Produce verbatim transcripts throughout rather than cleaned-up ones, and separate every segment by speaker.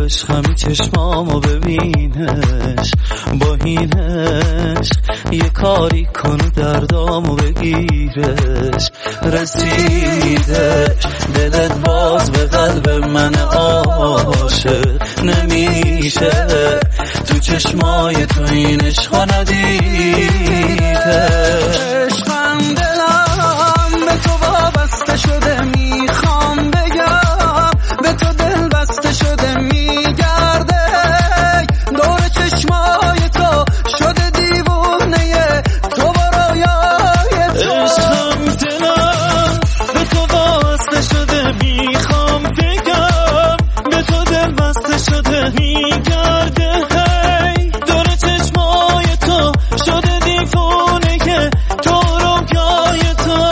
Speaker 1: عشقمی چشمامو ببینش، با این عشق یه کاری کنه دردامو بگیرش. رسیدش دلت باز به قلب من عاشق نمیشه، تو چشمای تو این عشقا ندیده.
Speaker 2: عشقم دلم به تو وابسته شده، میخوام بگم به تو دل بسته شده، میگرده دور چشمای تو شده دیوونه تو برایای تو.
Speaker 1: عشقم دلم به تو وابسته شده، میخوام بگم به تو دل بسته شده، میگرده دور چشمای تو شده دیوونه تو رویای تو.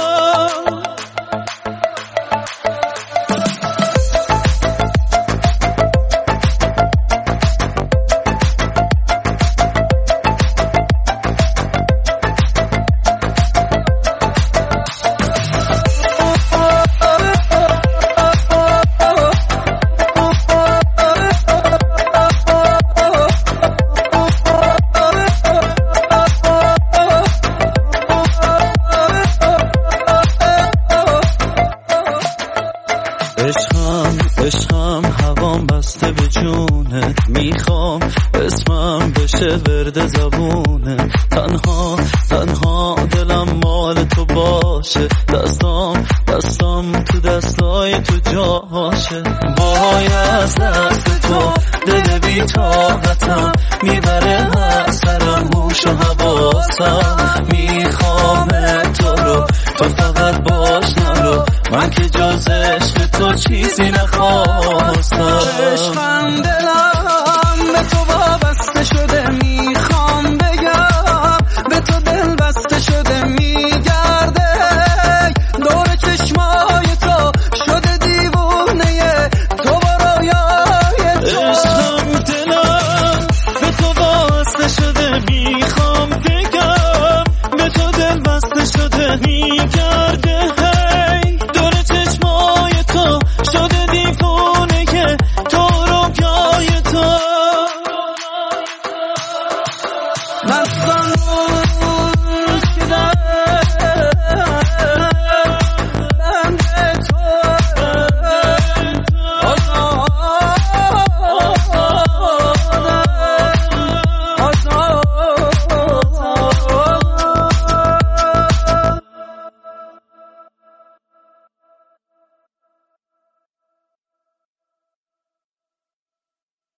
Speaker 1: عشقم عشقم هوام بسته به جونه، میخوام اسمم بشه ورد زبونه. تنها تنها دلم مال تو باشه، دستام دستام تو دستای تو جاشه. وای از دست تو دل بی طاقتم، میبره هر سرم هوش و حواسم. میخوام تو رو تو فقط باش نرو، من که جز عشق تو چیزی نخوام.